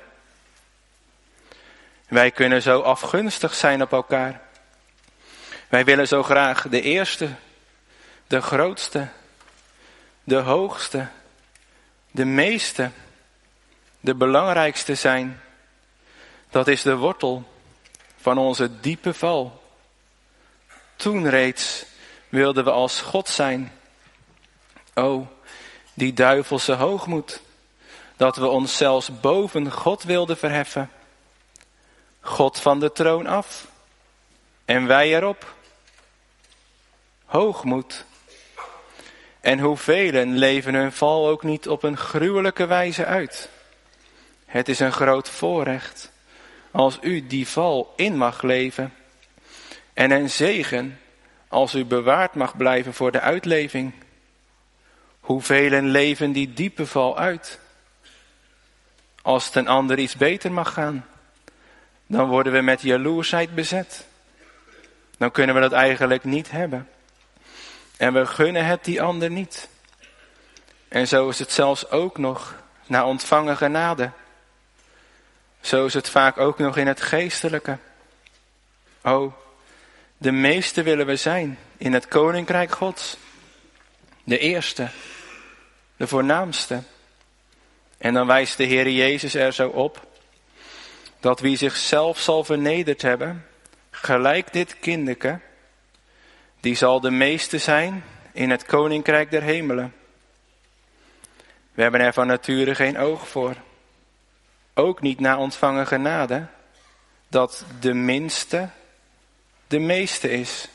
Wij kunnen zo afgunstig zijn op elkaar. Wij willen zo graag de eerste, de grootste, de hoogste, de meeste, de belangrijkste zijn. Dat is de wortel van onze diepe val. Toen reeds wilden we als God zijn. O, die duivelse hoogmoed, dat we ons zelfs boven God wilden verheffen. God van de troon af en wij erop. Hoogmoed. En hoevelen leven hun val ook niet op een gruwelijke wijze uit. Het is een groot voorrecht als u die val in mag leven. En een zegen als u bewaard mag blijven voor de uitleving. Hoevelen leven die diepe val uit. Als het een ander iets beter mag gaan, dan worden we met jaloersheid bezet. Dan kunnen we dat eigenlijk niet hebben. En we gunnen het die ander niet. En zo is het zelfs ook nog na ontvangen genade. Zo is het vaak ook nog in het geestelijke. O, de meeste willen we zijn in het koninkrijk Gods. De eerste, de voornaamste. En dan wijst de Heer Jezus er zo op dat wie zichzelf zal vernederd hebben, gelijk dit kinderke, die zal de meeste zijn in het koninkrijk der hemelen. We hebben er van nature geen oog voor. Ook niet na ontvangen genade, dat de minste de meeste is.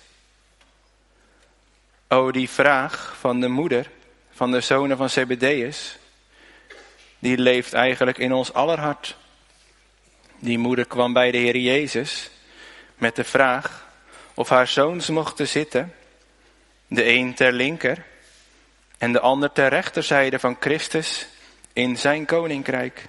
O, die vraag van de moeder van de zonen van Zebedeus, die leeft eigenlijk in ons aller hart. Die moeder kwam bij de Heer Jezus met de vraag of haar zoons mochten zitten, de een ter linker en de ander ter rechterzijde van Christus in zijn koninkrijk.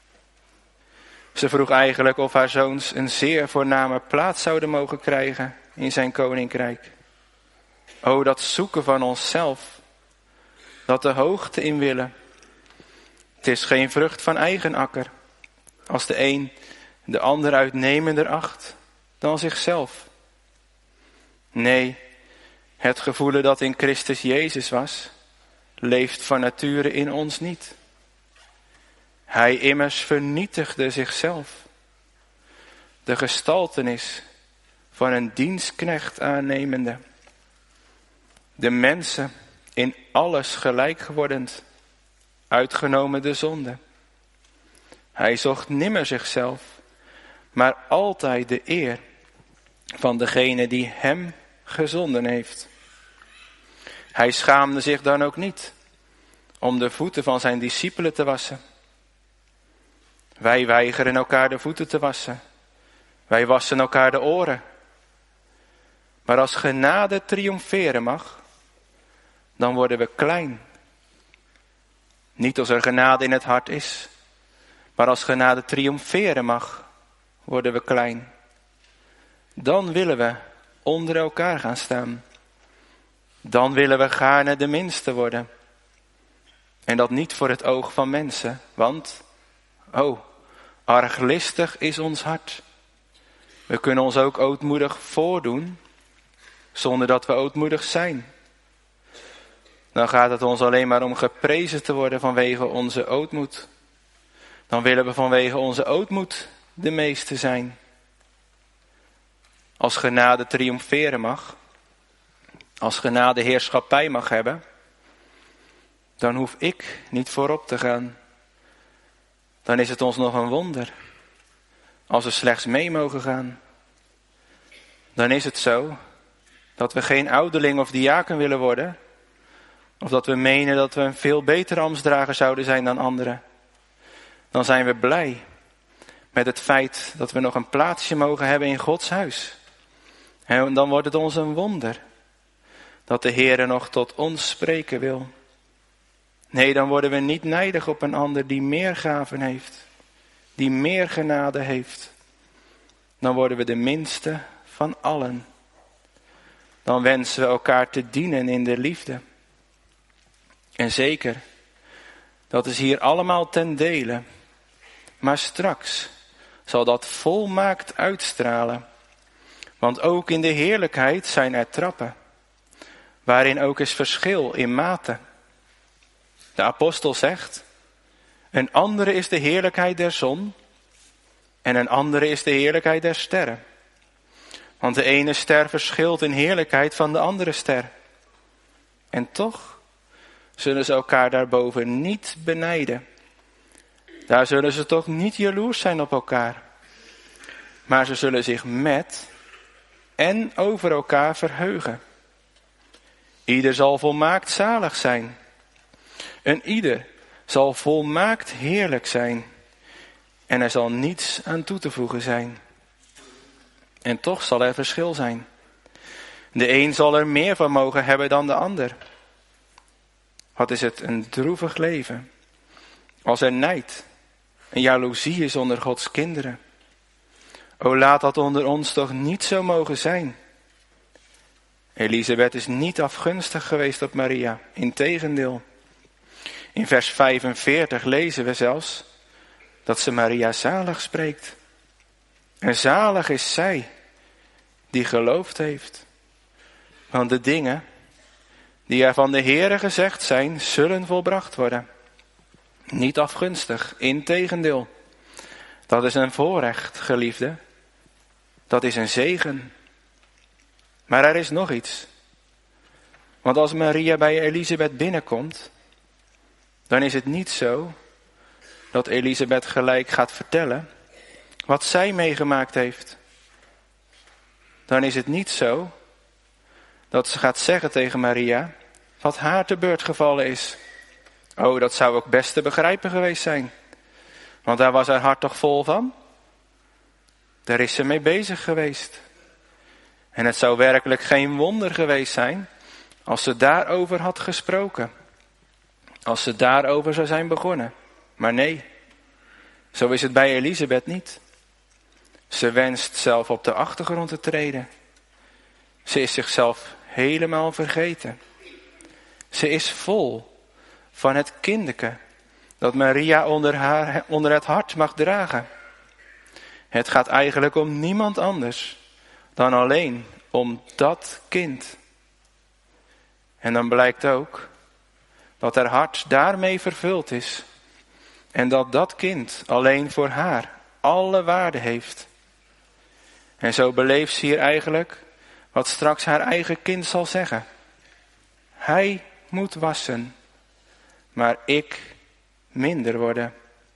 Ze vroeg eigenlijk of haar zoons een zeer voorname plaats zouden mogen krijgen in zijn koninkrijk. O, dat zoeken van onszelf, dat de hoogte in willen. Het is geen vrucht van eigen akker, als de een de ander uitnemender acht dan zichzelf. Nee, het gevoelen dat in Christus Jezus was, leeft van nature in ons niet. Hij immers vernietigde zichzelf. De gestaltenis van een dienstknecht aannemende. De mensen in alles gelijk gewordend, uitgenomen de zonde. Hij zocht nimmer zichzelf, maar altijd de eer van degene die hem gezonden heeft. Hij schaamde zich dan ook niet om de voeten van zijn discipelen te wassen. Wij weigeren elkaar de voeten te wassen. Wij wassen elkaar de oren. Maar als genade triomferen mag, dan worden we klein. Niet als er genade in het hart is, maar als genade triomferen mag, worden we klein. Dan willen we onder elkaar gaan staan. Dan willen we gaarne de minste worden. En dat niet voor het oog van mensen, want, arglistig is ons hart. We kunnen ons ook ootmoedig voordoen, zonder dat we ootmoedig zijn. Dan gaat het ons alleen maar om geprezen te worden vanwege onze ootmoed. Dan willen we vanwege onze ootmoed de meeste zijn. Als genade triomferen mag, als genade heerschappij mag hebben, dan hoef ik niet voorop te gaan. Dan is het ons nog een wonder als we slechts mee mogen gaan. Dan is het zo dat we geen ouderling of diaken willen worden, of dat we menen dat we een veel betere ambtsdrager zouden zijn dan anderen. Dan zijn we blij met het feit dat we nog een plaatsje mogen hebben in Gods huis. En dan wordt het ons een wonder dat de Heere nog tot ons spreken wil. Nee, dan worden we niet nijdig op een ander die meer gaven heeft, die meer genade heeft. Dan worden we de minste van allen. Dan wensen we elkaar te dienen in de liefde. En zeker, dat is hier allemaal ten dele. Maar straks zal dat volmaakt uitstralen. Want ook in de heerlijkheid zijn er trappen, waarin ook is verschil in mate. De apostel zegt, een andere is de heerlijkheid der zon en een andere is de heerlijkheid der sterren. Want de ene ster verschilt in heerlijkheid van de andere ster. En toch zullen ze elkaar daarboven niet benijden. Daar zullen ze toch niet jaloers zijn op elkaar. Maar ze zullen zich met en over elkaar verheugen. Ieder zal volmaakt zalig zijn. En ieder zal volmaakt heerlijk zijn. En er zal niets aan toe te voegen zijn. En toch zal er verschil zijn. De een zal er meer van mogen hebben dan de ander. Wat is het een droevig leven, als er nijd en jaloezie is onder Gods kinderen. O, laat dat onder ons toch niet zo mogen zijn. Elisabeth is niet afgunstig geweest op Maria, integendeel. In vers 45 lezen we zelfs dat ze Maria zalig spreekt. En zalig is zij die geloofd heeft. Want de dingen die er van de Heere gezegd zijn, zullen volbracht worden. Niet afgunstig, integendeel. Dat is een voorrecht, geliefde. Dat is een zegen. Maar er is nog iets. Want als Maria bij Elisabeth binnenkomt, dan is het niet zo dat Elisabeth gelijk gaat vertellen wat zij meegemaakt heeft. Dan is het niet zo dat ze gaat zeggen tegen Maria wat haar te beurt gevallen is. Oh, dat zou ook best te begrijpen geweest zijn. Want daar was haar hart toch vol van? Daar is ze mee bezig geweest. En het zou werkelijk geen wonder geweest zijn als ze daarover had gesproken. Als ze daarover zou zijn begonnen. Maar nee, zo is het bij Elisabeth niet. Ze wenst zelf op de achtergrond te treden. Ze is zichzelf helemaal vergeten. Ze is vol van het kindeke dat Maria onder het hart mag dragen. Het gaat eigenlijk om niemand anders dan alleen om dat kind. En dan blijkt ook dat haar hart daarmee vervuld is. En dat dat kind alleen voor haar alle waarde heeft. En zo beleeft ze hier eigenlijk wat straks haar eigen kind zal zeggen. Hij moet wassen, maar ik minder worden.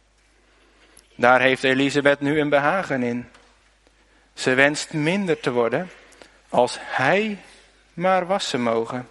Daar heeft Elisabeth nu een behagen in. Ze wenst minder te worden als hij maar wassen mogen.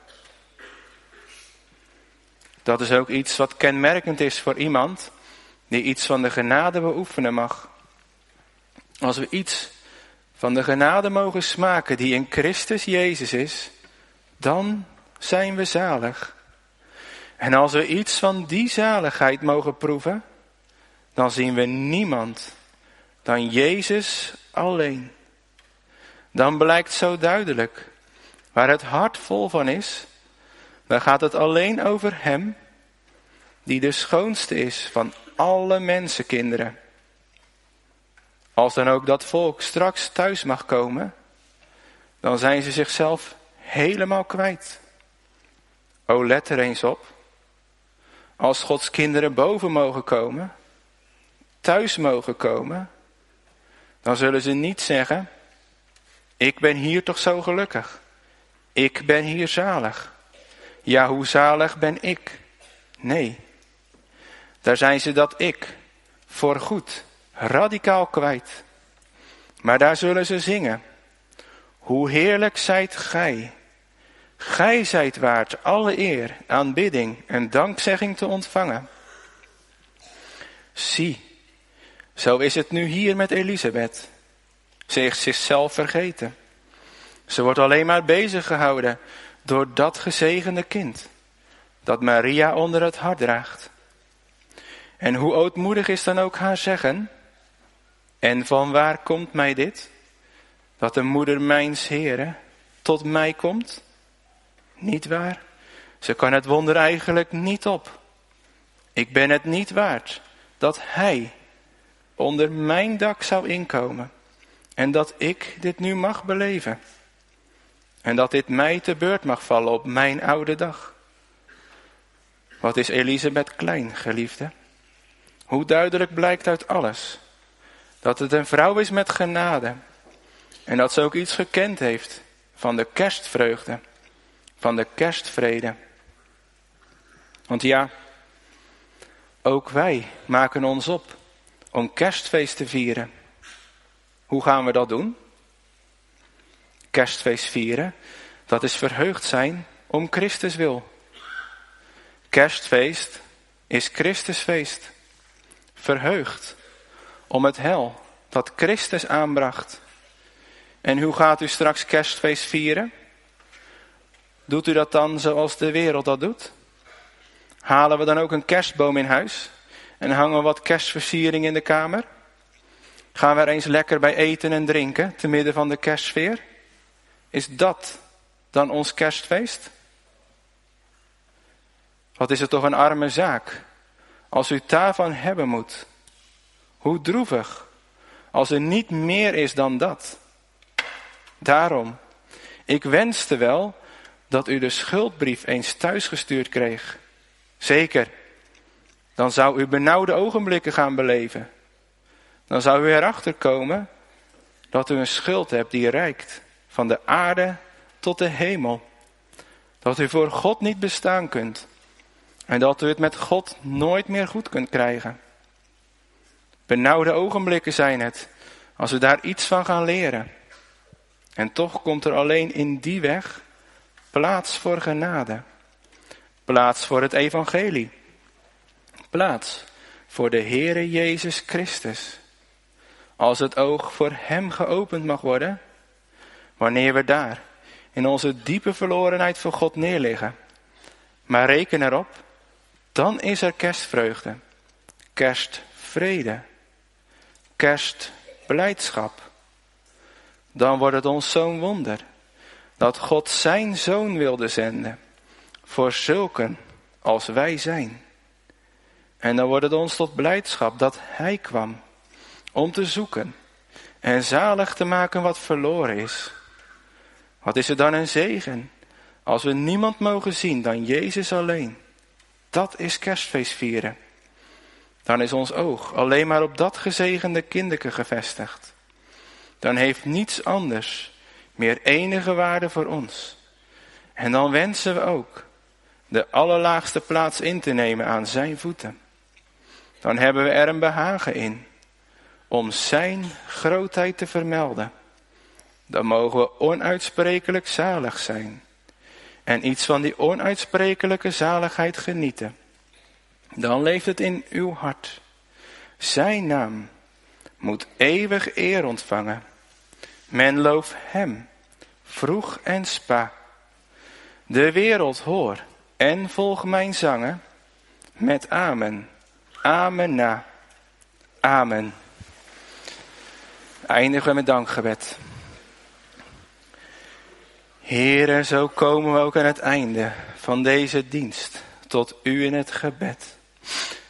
Dat is ook iets wat kenmerkend is voor iemand die iets van de genade beoefenen mag. Als we iets van de genade mogen smaken die in Christus Jezus is, dan zijn we zalig. En als we iets van die zaligheid mogen proeven, dan zien we niemand dan Jezus alleen. Dan blijkt zo duidelijk, waar het hart vol van is, dan gaat het alleen over hem die de schoonste is van alle mensenkinderen. Als dan ook dat volk straks thuis mag komen, dan zijn ze zichzelf helemaal kwijt. O, let er eens op. Als Gods kinderen boven mogen komen, thuis mogen komen, dan zullen ze niet zeggen, ik ben hier toch zo gelukkig. Ik ben hier zalig. Ja, hoe zalig ben ik? Nee, daar zijn ze dat ik voorgoed radicaal kwijt. Maar daar zullen ze zingen. Hoe heerlijk zijt gij. Gij zijt waard alle eer, aanbidding en dankzegging te ontvangen. Zie, zo is het nu hier met Elisabeth. Ze heeft zichzelf vergeten. Ze wordt alleen maar bezig gehouden door dat gezegende kind, dat Maria onder het hart draagt. En hoe ootmoedig is dan ook haar zeggen, en van waar komt mij dit, dat de moeder mijns Heren tot mij komt? Niet waar? Ze kan het wonder eigenlijk niet op. Ik ben het niet waard dat hij onder mijn dak zou inkomen en dat ik dit nu mag beleven. En dat dit mij te beurt mag vallen op mijn oude dag. Wat is Elisabeth klein, geliefde? Hoe duidelijk blijkt uit alles dat het een vrouw is met genade. En dat ze ook iets gekend heeft van de kerstvreugde, van de kerstvrede. Want ja, ook wij maken ons op om kerstfeest te vieren. Hoe gaan we dat doen? Kerstfeest vieren, dat is verheugd zijn om Christus wil. Kerstfeest is Christusfeest. Verheugd om het heil dat Christus aanbracht. En hoe gaat u straks kerstfeest vieren? Doet u dat dan zoals de wereld dat doet? Halen we dan ook een kerstboom in huis en hangen we wat kerstversiering in de kamer? Gaan we er eens lekker bij eten en drinken te midden van de kerstsfeer? Is dat dan ons kerstfeest? Wat is het toch een arme zaak als u het daarvan hebben moet. Hoe droevig als er niet meer is dan dat. Daarom, ik wenste wel dat u de schuldbrief eens thuisgestuurd kreeg. Zeker, dan zou u benauwde ogenblikken gaan beleven. Dan zou u erachter komen dat u een schuld hebt die reikt van de aarde tot de hemel. Dat u voor God niet bestaan kunt. En dat u het met God nooit meer goed kunt krijgen. Benauwde ogenblikken zijn het, als we daar iets van gaan leren. En toch komt er alleen in die weg plaats voor genade. Plaats voor het evangelie. Plaats voor de Heere Jezus Christus. Als het oog voor hem geopend mag worden, wanneer we daar in onze diepe verlorenheid voor God neerliggen. Maar reken erop, dan is er kerstvreugde, kerstvrede, kerstblijdschap. Dan wordt het ons zo'n wonder dat God zijn zoon wilde zenden voor zulken als wij zijn. En dan wordt het ons tot blijdschap dat hij kwam om te zoeken en zalig te maken wat verloren is. Wat is er dan een zegen als we niemand mogen zien dan Jezus alleen. Dat is kerstfeest vieren. Dan is ons oog alleen maar op dat gezegende kinderke gevestigd. Dan heeft niets anders meer enige waarde voor ons. En dan wensen we ook de allerlaagste plaats in te nemen aan zijn voeten. Dan hebben we er een behagen in om zijn grootheid te vermelden. Dan mogen we onuitsprekelijk zalig zijn. En iets van die onuitsprekelijke zaligheid genieten. Dan leeft het in uw hart. Zijn naam moet eeuwig eer ontvangen. Men looft hem, vroeg en spa. De wereld hoor en volg mijn zangen. Met amen, amen na, amen. Eindigen we met dankgebed. Heere, zo komen we ook aan het einde van deze dienst tot u in het gebed.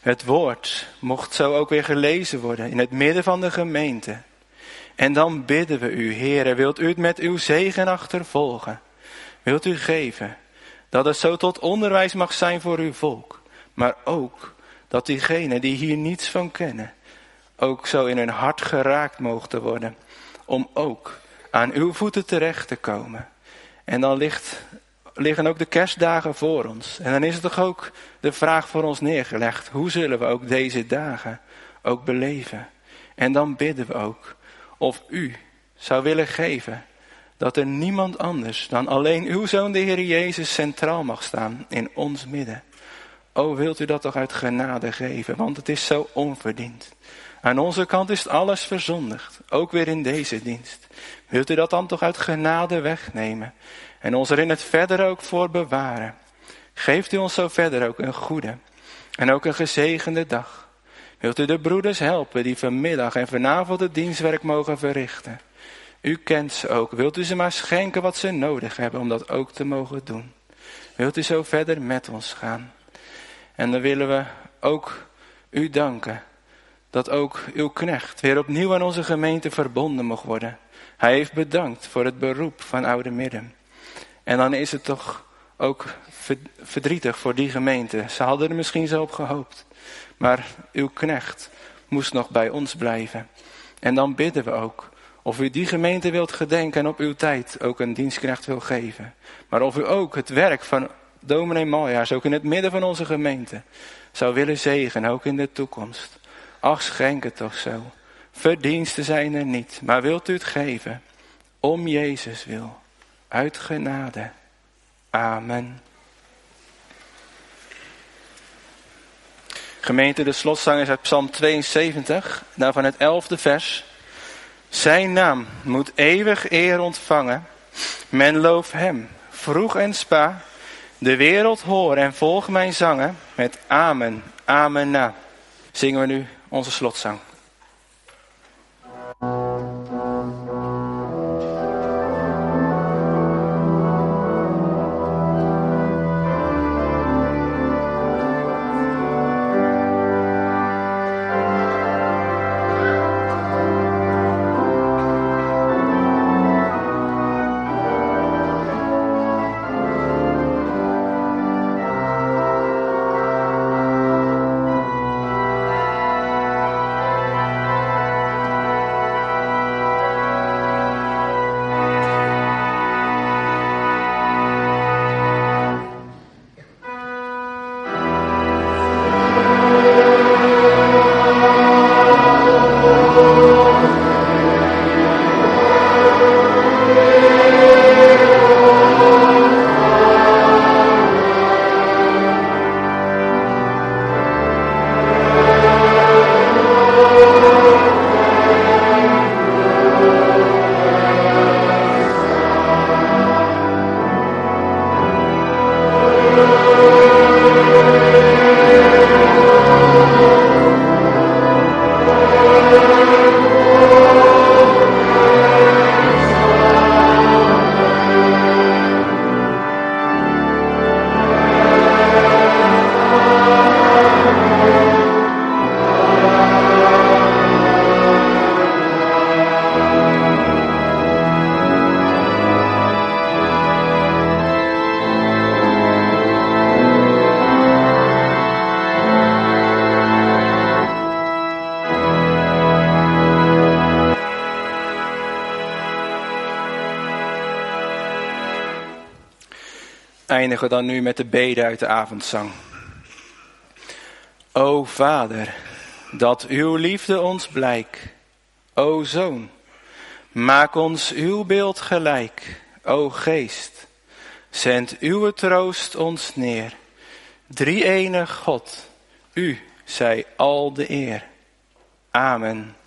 Het woord mocht zo ook weer gelezen worden in het midden van de gemeente. En dan bidden we u, Heere, wilt u het met uw zegen achtervolgen? Wilt u geven dat het zo tot onderwijs mag zijn voor uw volk, maar ook dat diegenen die hier niets van kennen, ook zo in hun hart geraakt mogen worden, om ook aan uw voeten terecht te komen. En dan liggen ook de kerstdagen voor ons. En dan is het toch ook de vraag voor ons neergelegd, hoe zullen we ook deze dagen ook beleven? En dan bidden we ook of u zou willen geven dat er niemand anders dan alleen uw Zoon, de Heer Jezus, centraal mag staan in ons midden. O, wilt u dat toch uit genade geven, want het is zo onverdiend. Aan onze kant is het alles verzondigd, ook weer in deze dienst. Wilt u dat dan toch uit genade wegnemen en ons er in het verder ook voor bewaren. Geeft u ons zo verder ook een goede en ook een gezegende dag. Wilt u de broeders helpen die vanmiddag en vanavond het dienstwerk mogen verrichten. U kent ze ook. Wilt u ze maar schenken wat ze nodig hebben om dat ook te mogen doen. Wilt u zo verder met ons gaan. En dan willen we ook u danken dat ook uw knecht weer opnieuw aan onze gemeente verbonden mag worden. Hij heeft bedankt voor het beroep van Oude Midden. En dan is het toch ook verdrietig voor die gemeente. Ze hadden er misschien zo op gehoopt. Maar uw knecht moest nog bij ons blijven. En dan bidden we ook of u die gemeente wilt gedenken en op uw tijd ook een dienstknecht wil geven. Maar of u ook het werk van dominee Maljaars ook in het midden van onze gemeente zou willen zegenen, ook in de toekomst. Ach, schenk het toch zo. Verdiensten zijn er niet, maar wilt u het geven? Om Jezus wil. Uit genade. Amen. Gemeente, de slotzang is uit Psalm 72, daarvan het 11e vers. Zijn naam moet eeuwig eer ontvangen. Men loof hem, vroeg en spa. De wereld hoor en volg mijn zangen. Met amen, amen na. Zingen we nu onze slotzang. Eindigen we dan nu met de bede uit de avondzang. O Vader, dat uw liefde ons blijk. O Zoon, maak ons uw beeld gelijk. O Geest, zend uw troost ons neer. Drie-enig God, u zij al de eer. Amen.